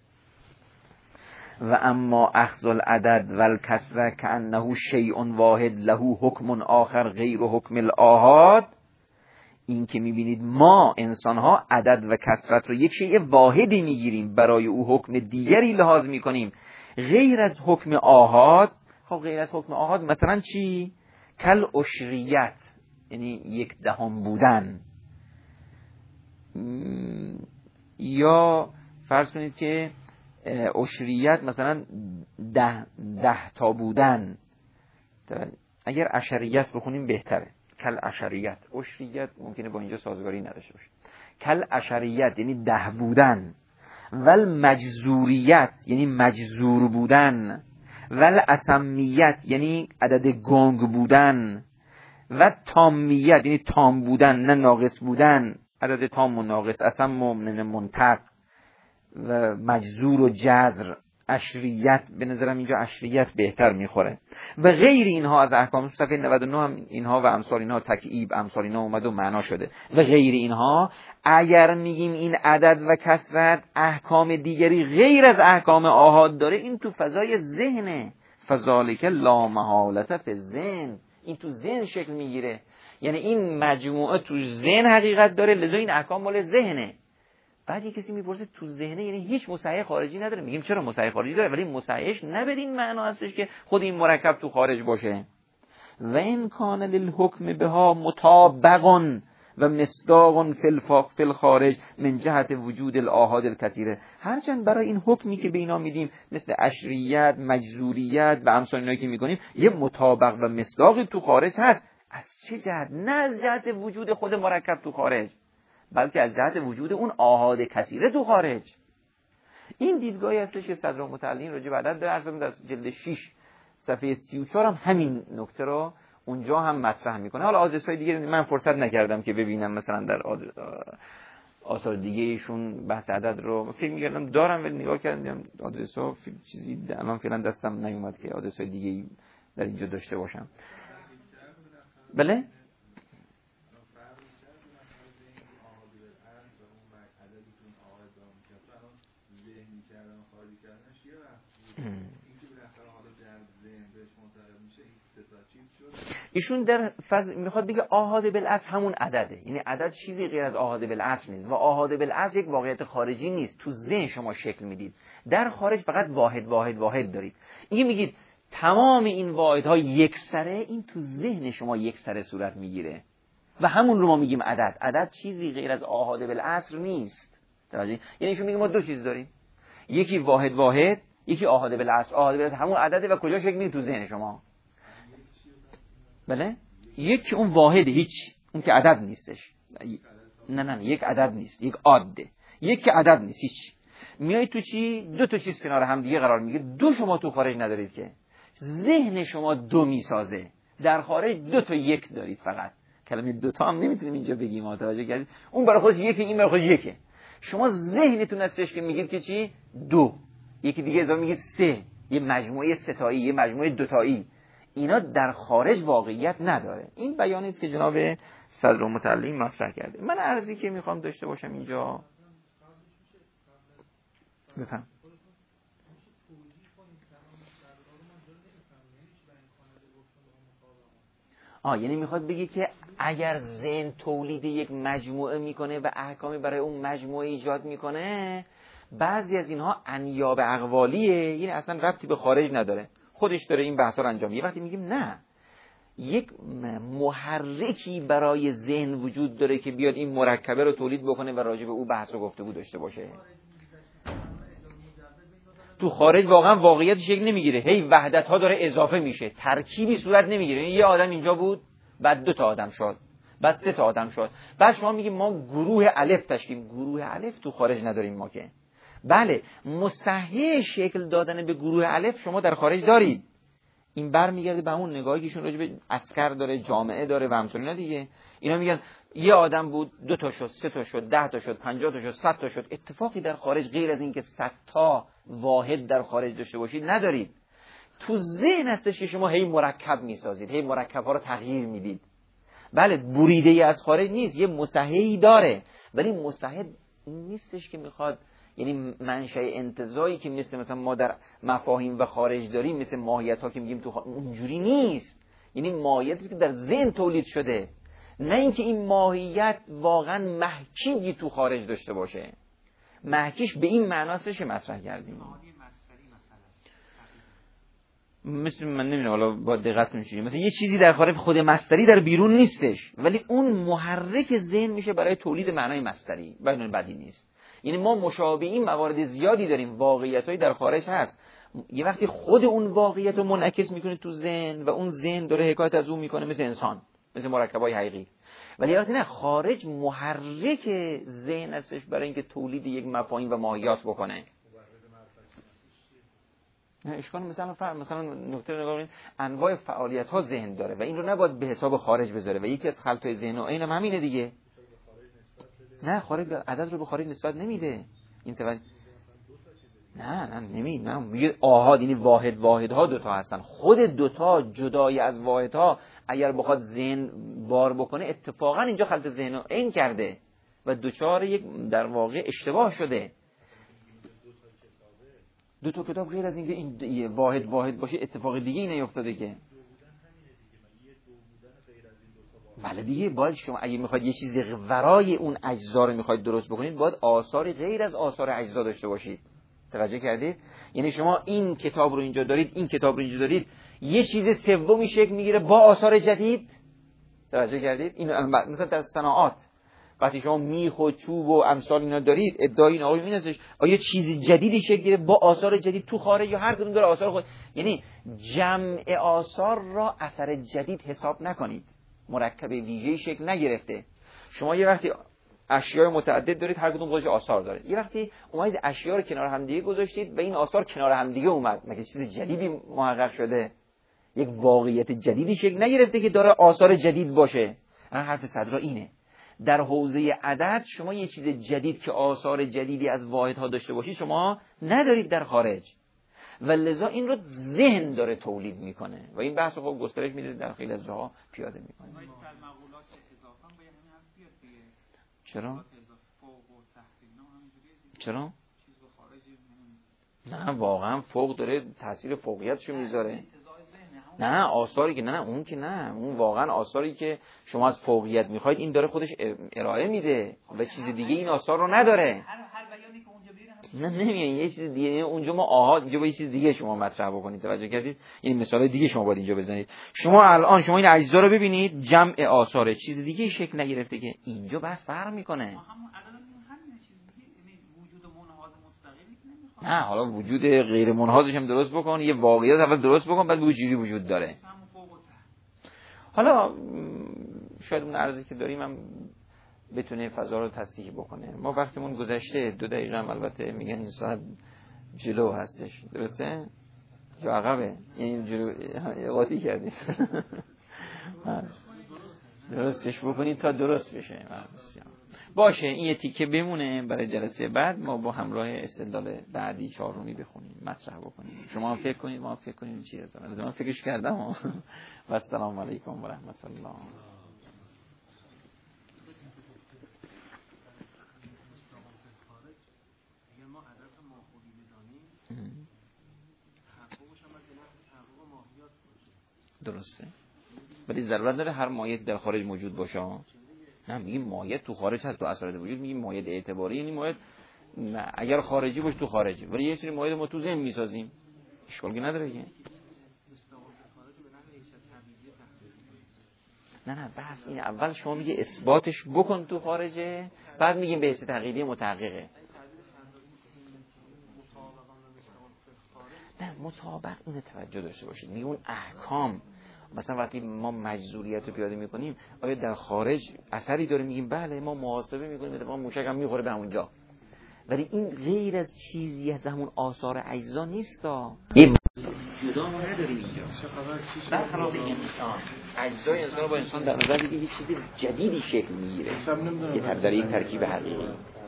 [SPEAKER 1] و اما اخذ العدد والکسره کانه شیء واحد له حکم آخر غیر حکم الاحاد، این که میبینید ما انسان ها عدد و کثرت رو یک شیء واحدی میگیریم، برای او حکم دیگری لحاظ میکنیم غیر از حکم آحاد. خب غیر از حکم آحاد مثلا چی؟ کل عشریت، یعنی یک دهم بودن، یا فرض کنید که عشریت مثلا ده, ده تا بودن. اگر عشریت بخونیم بهتره. کل عشریت، عشریت ممکنه با اینجا سازگاری نداشته باشه. کل عشریت یعنی ده بودن، ول مجزوریت یعنی مجزور بودن، ول اسمیت یعنی عدد گنگ بودن، و تامیت یعنی تام بودن نه ناقص بودن، عدد تام و ناقص، اسم و منطق، و مجزور و جذر. عشریت به نظرم اینجا عشریت بهتر میخوره. و غیر اینها از احکام، صفحه نود و نه هم اینها و امثال اینها تکعیب امثال اینها اومد و معنا شده. و غیر اینها اگر میگیم این عدد و کثرت احکام دیگری غیر از احکام آحاد داره، این تو فضای ذهنه. فذالک لا محالة فی الذهن، این تو ذهن شکل میگیره. یعنی این مجموعه تو ذهن حقیقت داره، لذا این احکام مال ذهنه. بعد یک کسی میپرسه تو ذهنه یعنی هیچ مصحح خارجی نداره؟ میگیم چرا مصحح خارجی داره، ولی مصححش نه بدین معنا هستش که خود این مرکب تو خارج باشه. و این کان للحکم بها مطابق و مصداق فی الخارج من جهت وجود الآحاد الکثیره. هرچند برای این حکمی که به اینا میدیم مثل اشریت، مجذوریت و امثال اینایی که میکنیم یه مطابق و مصداقی تو خارج هست. از چه جهت؟ نه از جهت وجود خود مرکب تو خارج، بلکه از جهت وجود اون آحاد کثیره تو خارج. این دیدگاهی هستش که صدرالمتعلین راجع به عدد در در جلد شش صفحه سی و چهار هم همین نکته رو اونجا هم مطرح میکنه. حالا آدرس‌های دیگه من فرصت نکردم که ببینم، مثلا در آثار دیگه ایشون بحث عدد رو فکر می‌کردم دارم ولی نگاه کردم آدرس‌ها چیزی الان فعلا دستم نیومد که آدرس‌های دیگه در اینجا داشته باشم. بله؟ ایشون در فضل میخواد بگه آحاد بالاصل همون عدده، یعنی عدد چیزی غیر از آحاد بالاصل نیست و آحاد بالاصل یک واقعیت خارجی نیست، تو ذهن شما شکل میدید. در خارج فقط واحد واحد واحد دارید. این میگید تمام این واحدها یک سره، این تو ذهن شما یک سره صورت میگیره و همون رو ما میگیم عدد. عدد چیزی غیر از آحاد بالاصل نیست. یعنی ایشون میگه ما دو چیز داریم، یکی واحد واحد، یکی آحاد بالاصل. آحاد بالاصل همون عدده و کجا شکل میگیره؟ تو ذهن شما. بله؟ یک اون واحده، هیچ اون که عدد نیستش. نه نه یک عدد نیست، یک عاده. یک که عدد نیست، هیچ. میای تو چی؟ دو تا چیز کنار هم دیگه قرار میگیره. دو شما تو خارج ندارید که. ذهن شما دو میسازه. در خارج دو تا یک دارید فقط. کلمه دو تا هم نمیتونیم اینجا بگیم، متوجه کردید؟ اون برای خودش یکه، این برای خودش یکه. شما ذهنتون هستش که میگید که چی؟ دو. یکی دیگه اضافه میگه سه. یه مجموعه ستایی، یه مجموعه دوتایی. اینا در خارج واقعیت نداره. این بیانی است که جناب صدرالمتعلین مطرح کرده. من عرضی که میخوام داشته باشم اینجا بفهم. آه یعنی میخواد بگه که اگر ذهن تولید یک مجموعه میکنه و احکامی برای اون مجموعه ایجاد میکنه، بعضی از اینها انیاب اقوالیه، یعنی اصلا ربطی به خارج نداره، خودش داره این بحثا رو انجام میده. وقتی میگیم نه، یک محرکی برای ذهن وجود داره که بیاد این مرکبه رو تولید بکنه و راجع به او بحث و گفتگو داشته باشه. تو خارج واقعا واقعیت شکل نمیگیره، هی وحدت ها داره اضافه میشه، ترکیبی صورت نمیگیره. یعنی یه آدم اینجا بود، بعد دو تا آدم شد، بعد سه تا آدم شد، بعد شما میگیم ما گروه الف تشکیل. گروه الف تو خارج نداریم ما که. بله، مصحح شکل دادن به گروه الف شما در خارج دارید. این برمیگرده به اون نگاهی که ایشون راجع به عسکر داره، جامعه داره و همچنین اینا دیگه. اینا میگن یه آدم بود، دو تا شد، سه تا شد، ده تا شد، پنجاه تا شد، صد تا شد. اتفاقی در خارج غیر از این که صد تا واحد در خارج داشته باشید ندارید. تو ذهن هستش که شما هی مرکب میسازید، هی مرکب ها رو تغییر میدید. بله، بریده ای از خارج نیست، یه مصححی داره، ولی مصحح نیستش که میخواد، یعنی منشأ انتزاعی که مثل مثلا ما در مفاهیم و خارج داریم، مثل ماهیت ها که میگیم تو خارج، اونجوری نیست. یعنی ماهیتی که در ذهن تولید شده، نه اینکه این ماهیت واقعا محکیگی تو خارج داشته باشه. محکیش به این معناستش مطرح کردیم. مثل من نمیدونم، حالا با دقت میشه، مثلا یه چیزی در خارج خود مصدری در بیرون نیستش، ولی اون محرک ذهن میشه برای تولید معنای مصدری. بدون بدی نیست. یعنی ما مشابه این موارد زیادی داریم، واقعیتایی در خارج هست. یه وقتی خود اون واقعیت رو منعکس میکنه تو ذهن و اون ذهن داره حکایت از اون میکنه، مثل انسان، مثل مرکبای حقیقی. ولی وقتی نه، خارج محرک ذهن هستش برای اینکه تولید یک مفاهیم و ماهیات بکنه. نه اشکال مثلا فرق مثلا نکته رو نگاه کنید، انواع فعالیت ها ذهن داره و این رو نباید به حساب خارج بذاره و یکی از خلطای ذهن و اینم همینه دیگه. نه، خارج عدد رو به خارج نسبت نمیده. این توجه نه نه نمی نه میگه آحاد، یعنی واحد واحد ها دوتا هستن. خود دوتا جدای از واحد ها اگر بخواد ذهن بار بکنه، اتفاقا اینجا خلط ذهن رو این کرده و دوچار یک در واقع اشتباه شده. دو تا کتاب غیر از اینکه این واحد واحد باشه، اتفاق دیگه ای نیفتاده که. بله دیگه، باید شما اگه میخواید یه چیزی ورای اون اجزا رو میخواید درست بکنید، باید آثاری غیر از آثار اجزا داشته باشید. توجه کردید؟ یعنی شما این کتاب رو اینجا دارید، این کتاب رو اینجا دارید، یه چیز سومی شکل میگیره با آثار جدید. توجه کردید؟ این مثلا در صناعات وقتی شما میخ و چوب و امثال اینا دارید، ادعای این آقایون این هستش آیا چیز جدیدی شکل گرفت با آثار جدید تو خارج، یا هر کدوم داره آثار خود؟ یعنی جمع آثار را اثر جدید حساب نکنید، مرکب ویژه‌ای شکل نگرفته. شما یه وقتی اشیاء متعدد دارید، هر کدوم خودش آثار داره. یه وقتی اومدید اشیاء رو کنار هم دیگه گذاشتید و این آثار کنار هم دیگه اومد، مگه چیز جدیدی محقق شده؟ یک واقعیت جدیدی شکل نگرفته که داره آثار جدید باشه. الان حرف صدرا اینه، در حوزه عدد شما یه چیز جدید که آثار جدیدی از واحدها داشته باشید شما ندارید در خارج، و لذا این رو ذهن داره تولید میکنه و این بحث رو خب گسترش میده، در خیلی از جاها پیاده میکنه. چرا؟ چرا؟ نه واقعا فوق داره تاثیر فوقیتشو میذاره. نه آثاری که نه نه اون که نه، اون واقعا آثاری که شما از فوقیت میخواید این داره خودش ارائه میده و چیز دیگه این آثار رو نداره. نه نمیگه یه چیز دیگه اونجا ما آها اینجا با یه چیز دیگه شما مطرح بکنید، توجه کردید؟ این مثال دیگه شما باید اینجا بزنید. شما الان شما این اجزا رو ببینید، جمع آثار چیز دیگه شکل نگرفته که اینجا بس فرق میکنه. نه حالا وجود غیر منحازش هم درست بکن، یه واقعیت اول درست بکن بعد بگو چیزی وجود داره. حالا شاید اون عرضی که داریم هم بتونه فضا رو تصحیح بکنه. ما وقتمون گذشته، دو دقیقه هم البته میگن این ساعت جلو هستش، درسته؟ یا عقبه؟ این جلو قاطی کردیم. درستش بکنید تا درست بشه. باشه این یه تیکه بمونه برای جلسه بعد، ما با همراه استدلال بعدی چهارمی بخونیم، مطرح بکنیم. شما هم فکر کنید، ما هم فکر کنیم چی هست. من فکرش کردم. و السلام علیکم و رحمت الله. درسته، ولی ضرورت داره هر مایعی در خارج موجود باشه. نه میگیم مایع تو خارج هست، تو اثرات وجود میگیم مایع اعتباری، یعنی مایع اگر خارجی باشه تو خارجی، ولی یه سری مایع ما تو ذهن میسازیم، اشکال که نداره که. نه نه بحث این اول شما میگه اثباتش بکن تو خارجه، بعد میگیم به حیث تقییدی متحققه. نه مطابق این توجه داشته باشید، میگه اون احکام مثلا وقتی ما مجذوریت رو پیاده میکنیم آیا در خارج اثری داره؟ میگیم بله ما محاسبه میکنیم ما موشک هم میخوره به اونجا، ولی این غیر از چیزی از همون آثار اجزا نیست. این جدا ما نداریم اینجا. برخلاف انسان، اجزای انسان با انسان در نظر بگید یه چیز جدیدی شکل میگیره، یه در یک ترکیب حقیقی،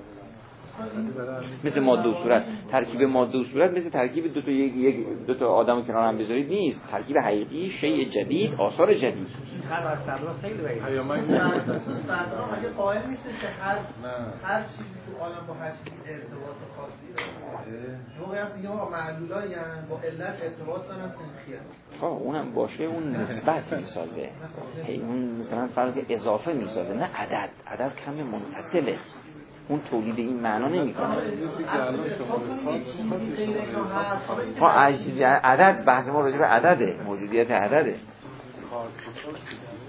[SPEAKER 1] مثل ماده و صورت. ترکیب ماده و صورت مثل ترکیب دو تا یک دو تا آدمو کنار هم بذارید نیست، ترکیب حقیقی، شیء جدید، آثار جدید.
[SPEAKER 2] هر وقت صدرا خیلی باید صدرا مگه قائل نیست که هر هر چیزی تو عالم با هر چیزی ارتباط خاصی داره. شما هست میگه ما معلولایی ان با علت ارتباط دارن سنخیه.
[SPEAKER 1] خب اونم باشه اون نسبت میسازه، هی اون مثلا فرق اضافه میسازه، نه عدد. عدد کم منفصله، اون تولید این معنا نمیکنه. ما عدد بحث ما راجع به عدده، موجودیت عدده.